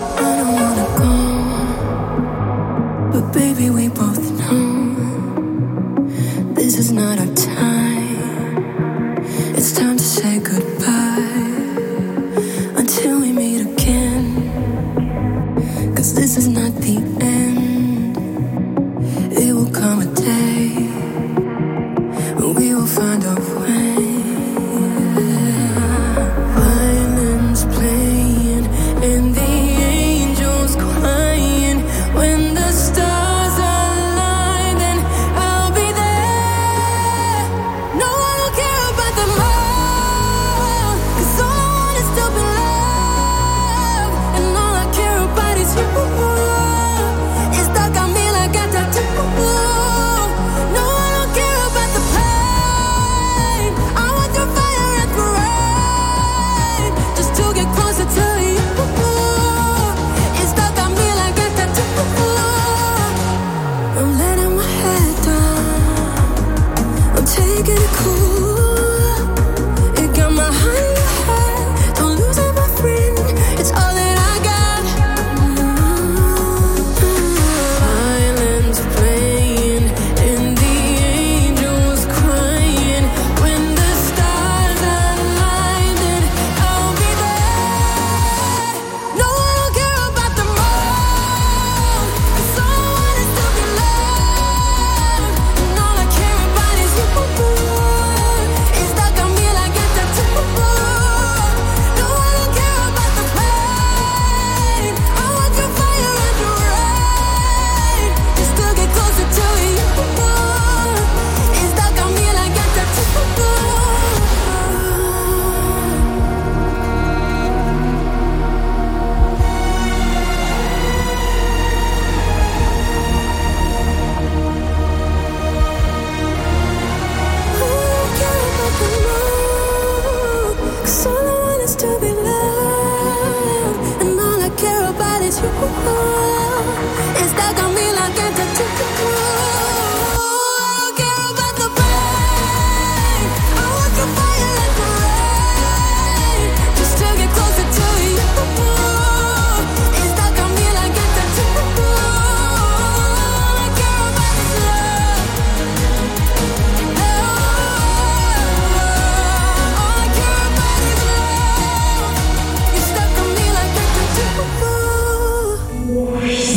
But baby, we both know this is not our time. It's time to say goodbye until we meet again. 'Cause this is not the end. It will come a day when we will find our way.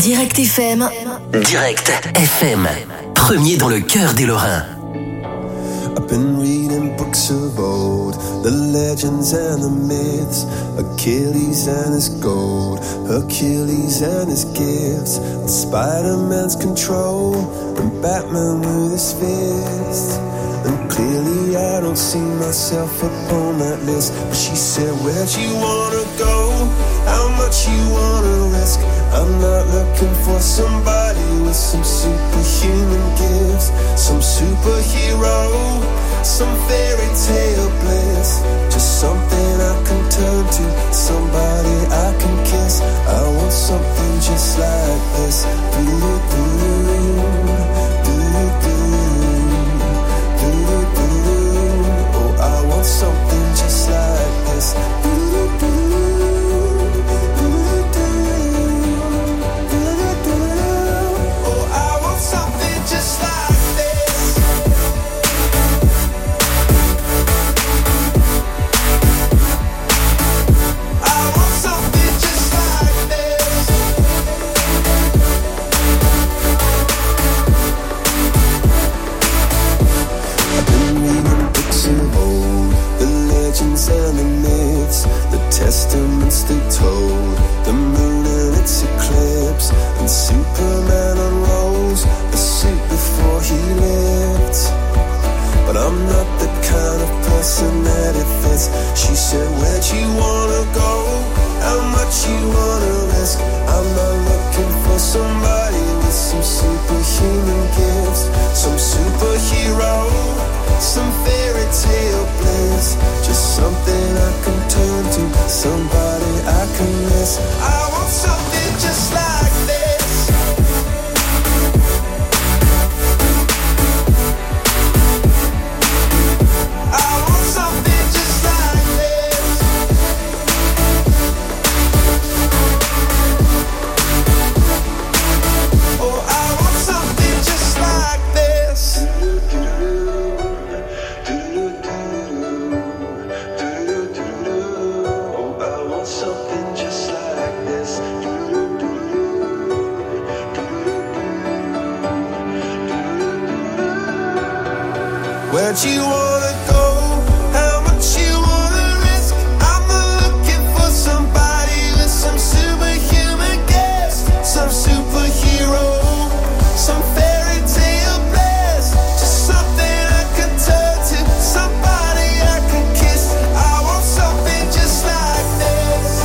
Direct F M. Direct F M. Premier dans le cœur des Lorrains. I've been reading books of old, the legends and the myths, Achilles and his gold, Hercules and his gifts, and Spider-Man's control, and Batman with his fist. And clearly I don't see myself upon that list. But she said, where'd you wanna go? How much you wanna risk? I'm not looking for somebody with some superhuman gifts, some superhero, some fairy tale bliss. Just something I can turn to, somebody I can kiss. I want something just like this. Do-do-do, do-do-do, do-do-do. Oh, I want something just like this. Do-do-do. And the myths, the testaments they told, the moon and its eclipse, and Superman unrolls the suit before he lived. But I'm not the kind of person that it fits. She said, where'd you wanna go? How much you wanna risk? I'm not looking for somebody with some superhuman gifts, some superhero, some fairy tale bliss. Just something I can turn to, somebody I can miss. I want something just like this. I want something just like this. Oh, I want something just like this. Where'd you wanna go? How much you wanna risk? I'm not looking for somebody with some superhuman gifts, some superhero, some fairy tale bliss. Just something I can turn to, somebody I can kiss. I want something just like this.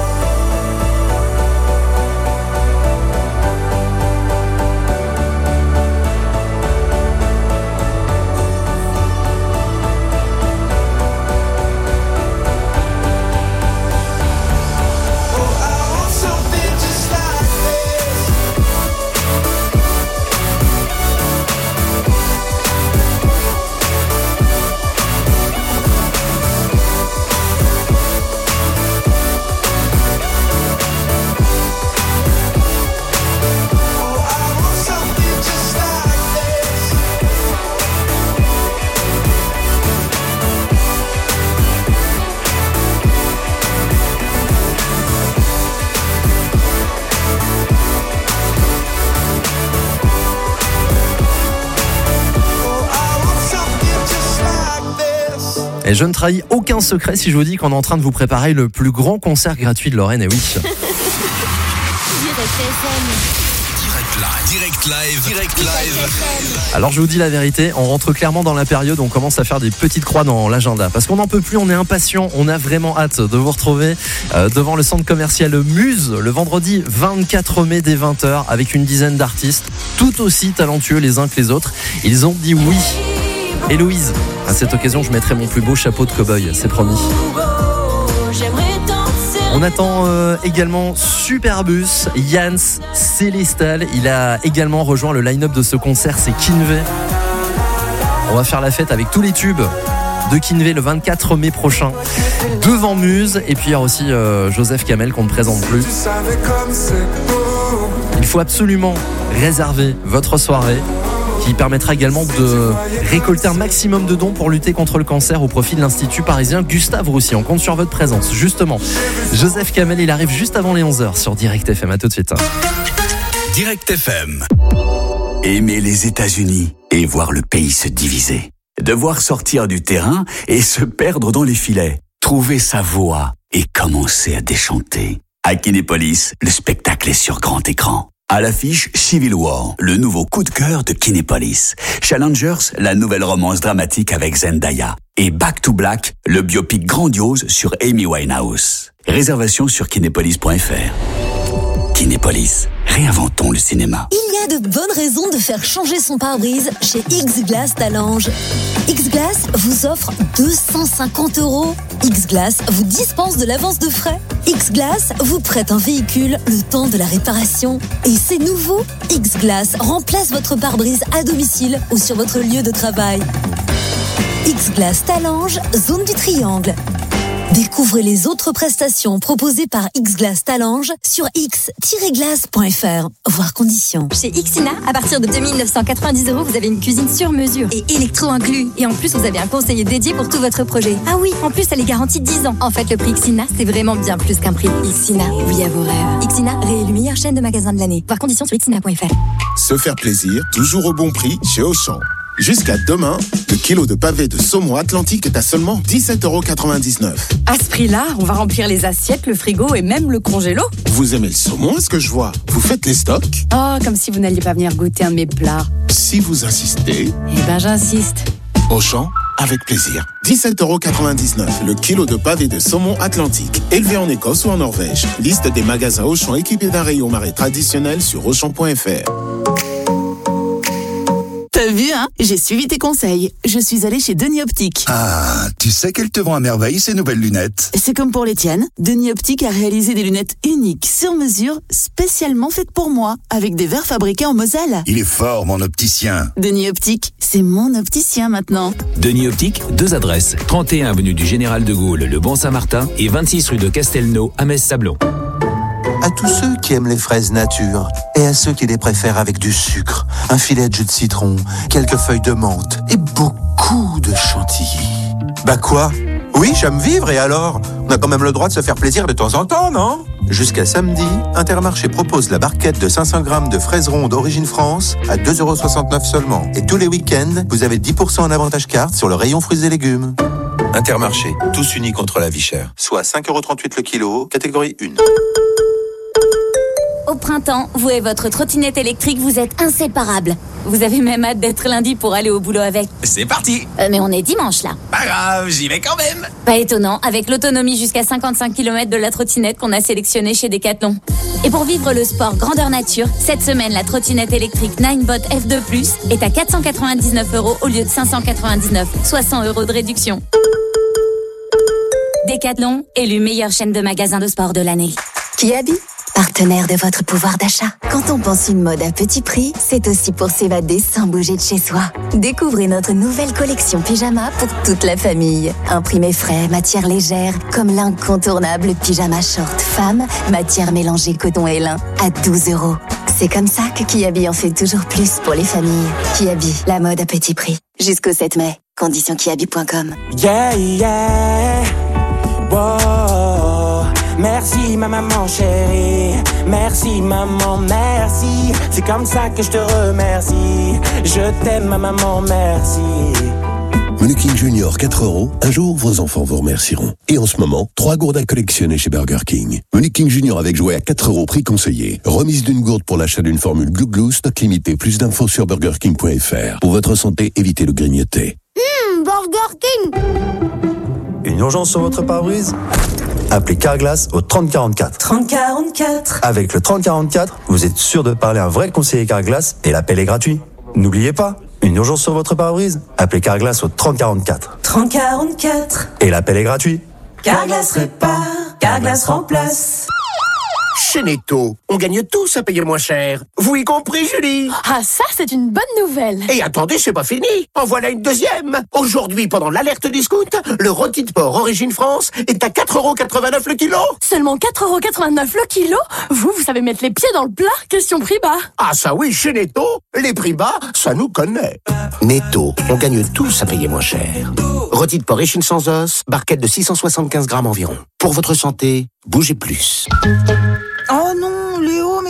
Et je ne trahis aucun secret si je vous dis qu'on est en train de vous préparer le plus grand concert gratuit de Lorraine, et oui. Direct live, direct live. Alors je vous dis la vérité, on rentre clairement dans la période où on commence à faire des petites croix dans l'agenda. Parce qu'on n'en peut plus, on est impatient, on a vraiment hâte de vous retrouver euh, devant le centre commercial Muse le vendredi vingt-quatre mai dès vingt heures avec une dizaine d'artistes tout aussi talentueux les uns que les autres. Ils ont dit oui. Héloïse, à cette occasion je mettrai mon plus beau chapeau de cow-boy, c'est promis. On attend euh, également Superbus, Jans Célestal. Il a également rejoint le line-up de ce concert, c'est Kinvé. On va faire la fête avec tous les tubes de Kinvé le vingt-quatre mai prochain devant Muse. Et puis il y a aussi euh, Joseph Kamel qu'on ne présente plus. Il faut absolument réserver votre soirée, qui permettra également de récolter un maximum de dons pour lutter contre le cancer au profit de l'Institut parisien Gustave Roussy. On compte sur votre présence, justement. Joseph Kamel, il arrive juste avant les onze heures sur Direct F M. À tout de suite. Direct F M. Aimer les États-Unis et voir le pays se diviser. Devoir sortir du terrain et se perdre dans les filets. Trouver sa voie et commencer à déchanter. À Kinépolis, le spectacle est sur grand écran. À l'affiche, Civil War, le nouveau coup de cœur de Kinépolis. Challengers, la nouvelle romance dramatique avec Zendaya. Et Back to Black, le biopic grandiose sur Amy Winehouse. Réservation sur kinépolis point f r. Kinépolis, réinventons le cinéma. Il y a de bonnes raisons de faire changer son pare-brise chez X-Glass Talange. X-Glass vous offre deux cent cinquante euros. X-Glass vous dispense de l'avance de frais. X-Glass vous prête un véhicule le temps de la réparation. Et c'est nouveau, X-Glass remplace votre pare-brise à domicile ou sur votre lieu de travail. X-Glass Talange, zone du Triangle. Découvrez les autres prestations proposées par X-Glass Talange sur x tiret glace point f r. Voir conditions. Chez Xina, à partir de deux mille neuf cent quatre-vingt-dix euros, vous avez une cuisine sur mesure et électro inclus. Et en plus, vous avez un conseiller dédié pour tout votre projet. Ah oui, en plus, elle est garantie dix ans. En fait, le prix Xina, c'est vraiment bien plus qu'un prix. Xina, oui à vos rêves. Xina, réélu meilleure chaîne de magasins de l'année. Voir conditions sur xina point f r. Se faire plaisir, toujours au bon prix chez Auchan. Jusqu'à demain, le kilo de pavé de saumon Atlantique est à seulement dix-sept euros quatre-vingt-dix-neuf. À ce prix-là, on va remplir les assiettes, le frigo et même le congélo. Vous aimez le saumon, est-ce que je vois? Vous faites les stocks? Oh, comme si vous n'alliez pas venir goûter un de mes plats. Si vous insistez... Eh ben, j'insiste. Auchan, avec plaisir. dix-sept euros quatre-vingt-dix-neuf, le kilo de pavé de saumon Atlantique, élevé en Écosse ou en Norvège. Liste des magasins Auchan équipés d'un rayon marais traditionnel sur auchan point f r. T'as vu, hein? J'ai suivi tes conseils. Je suis allée chez Denis Optique. Ah, tu sais qu'elle te vend à merveille ces nouvelles lunettes. C'est comme pour les tiennes. Denis Optique a réalisé des lunettes uniques, sur mesure, spécialement faites pour moi, avec des verres fabriqués en Moselle. Il est fort, mon opticien. Denis Optique, c'est mon opticien maintenant. Denis Optique, deux adresses. trente et un avenue du Général de Gaulle, le Bon-Saint-Martin, et vingt-six rue de Castelnau, à Metz-Sablon. À tous ceux qui aiment les fraises nature et à ceux qui les préfèrent avec du sucre, un filet de jus de citron, quelques feuilles de menthe et beaucoup de chantilly. Bah quoi? Oui, j'aime vivre et alors? On a quand même le droit de se faire plaisir de temps en temps, non? Jusqu'à samedi, Intermarché propose la barquette de cinq cents grammes de fraises rondes Origine France à deux euros soixante-neuf seulement. Et tous les week-ends, vous avez dix pour cent en avantage carte sur le rayon fruits et légumes. Intermarché, tous unis contre la vie chère. Soit cinq euros trente-huit le kilo, catégorie un. Au printemps, vous et votre trottinette électrique, vous êtes inséparables. Vous avez même hâte d'être lundi pour aller au boulot avec. C'est parti. Euh, mais on est dimanche là. Pas grave, j'y vais quand même. Pas étonnant, avec l'autonomie jusqu'à cinquante-cinq kilomètres de la trottinette qu'on a sélectionnée chez Decathlon. Et pour vivre le sport grandeur nature, cette semaine, la trottinette électrique Ninebot F deux plus est à quatre cent quatre-vingt-dix-neuf euros au lieu de cinq cent quatre-vingt-dix-neuf, soit cent euros de réduction. Decathlon, élu meilleure chaîne de magasins de sport de l'année. Kiabi, partenaire de votre pouvoir d'achat. Quand on pense une mode à petit prix, c'est aussi pour s'évader sans bouger de chez soi. Découvrez notre nouvelle collection pyjama pour toute la famille. Imprimé frais, matière légère, comme l'incontournable pyjama short femme, matière mélangée coton et lin, à douze euros. C'est comme ça que Kiabi en fait toujours plus pour les familles. Kiabi, la mode à petit prix. Jusqu'au sept mai. Conditions kiabi point com. Yeah, yeah. Wow. Merci ma maman chérie, merci maman, merci. C'est comme ça que je te remercie. Je t'aime ma maman, merci. Menu King Junior quatre euros. Un jour, vos enfants vous remercieront. Et en ce moment, trois gourdes à collectionner chez Burger King. Menu King Junior avec jouet à quatre euros, prix conseillé. Remise d'une gourde pour l'achat d'une formule Glou Glou, stock limité. Plus d'infos sur burger king point f r. Pour votre santé, évitez le grignoter. Hum, Burger King. Une urgence sur votre pare-brise? Appelez Carglass au trente quarante-quatre. trente quarante-quatre. Avec le trente quarante-quatre, vous êtes sûr de parler à un vrai conseiller Carglass et l'appel est gratuit. N'oubliez pas, une urgence sur votre pare-brise? Appelez Carglass au trente quarante-quatre. trente quarante-quatre. Et l'appel est gratuit. Carglass répare, Carglass remplace. Chez Netto, on gagne tous à payer moins cher. Vous y compris, Julie? Ah, ça, c'est une bonne nouvelle. Et attendez, c'est pas fini. En voilà une deuxième. Aujourd'hui, pendant l'alerte discount, le rôti de porc Origine France est à quatre euros quatre-vingt-neuf le kilo. Seulement quatre euros quatre-vingt-neuf le kilo? Vous, vous savez mettre les pieds dans le plat? Question prix bas. Ah ça oui, chez Netto, les prix bas, ça nous connaît. Netto, on gagne tous à payer moins cher. Rôti de porc échine sans os, barquette de six cent soixante-quinze grammes environ. Pour votre santé, bougez plus. Oh non, Léo, mais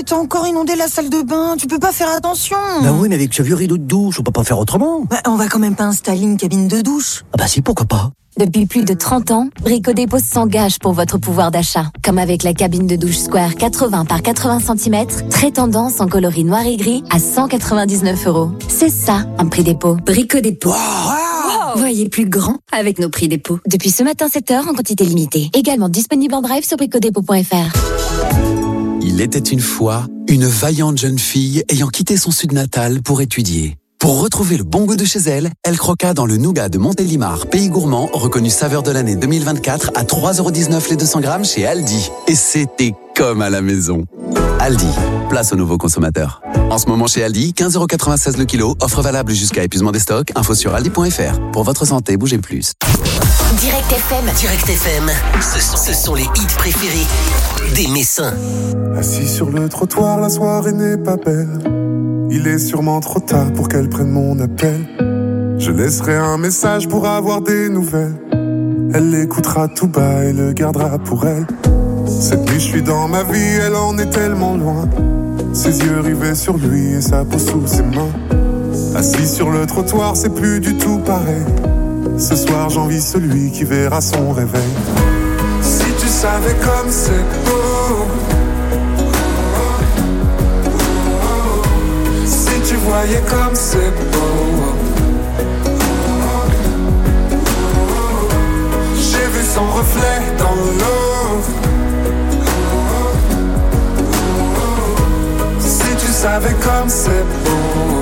t'as encore inondé la salle de bain. Tu peux pas faire attention. Bah oui, mais avec ce vieux rideau de douche, on peut pas faire autrement. Bah, on va quand même pas installer une cabine de douche. Ah bah si, pourquoi pas. Depuis plus de trente ans, Brico Dépôt s'engage pour votre pouvoir d'achat. Comme avec la cabine de douche Square quatre-vingts par quatre-vingts centimètres, très tendance en coloris noir et gris à cent quatre-vingt-dix-neuf euros. C'est ça, un prix dépôt. Brico Dépôt. Wow. Voyez plus grand avec nos prix dépôt. Depuis ce matin sept heures en quantité limitée. Également disponible en drive sur bricodépôt point f r. Il était une fois une vaillante jeune fille ayant quitté son sud natal pour étudier. Pour retrouver le bon goût de chez elle, elle croqua dans le nougat de Montélimar, pays gourmand, reconnu saveur de l'année deux mille vingt-quatre à trois euros dix-neuf les deux cents grammes chez Aldi. Et c'était comme à la maison. Aldi, place aux nouveaux consommateurs. En ce moment chez Aldi, quinze euros quatre-vingt-seize le kilo, offre valable jusqu'à épuisement des stocks, info sur aldi point f r. Pour votre santé, bougez plus. Direct F M. Direct F M, ce sont, ce sont les hits préférés des Messins. Assis sur le trottoir, la soirée n'est pas belle. Il est sûrement trop tard pour qu'elle prenne mon appel. Je laisserai un message pour avoir des nouvelles. Elle l'écoutera tout bas et le gardera pour elle. Cette nuit je suis dans ma vie, elle en est tellement loin. Ses yeux rivés sur lui et sa peau sous ses mains. Assis sur le trottoir, c'est plus du tout pareil. Ce soir j'envie celui qui verra son réveil. Si tu savais comme c'est beau, si tu voyais comme c'est beau. J'ai vu son reflet dans l'eau. Si tu savais comme c'est beau.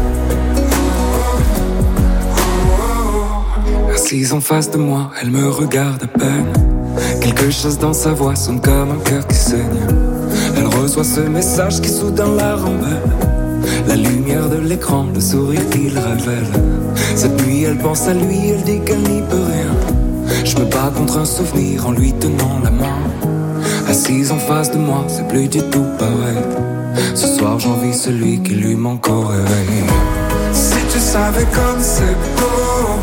Assise en face de moi, elle me regarde à peine. Quelque chose dans sa voix sonne comme un cœur qui saigne. Elle reçoit ce message qui soudain la rend belle. La lumière de l'écran, le sourire qu'il révèle. Cette nuit elle pense à lui, elle dit qu'elle n'y peut rien. Je me bats contre un souvenir en lui tenant la main. Assise en face de moi, c'est plus du tout pareil. Ce soir j'envie celui qui lui manque au réveil. Si tu savais comme c'est beau.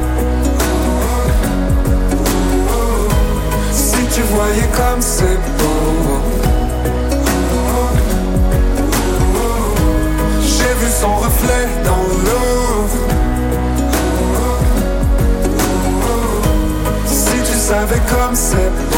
Si tu voyais comme c'est beau. J'ai vu son reflet dans l'eau. Si tu savais comme c'est beau.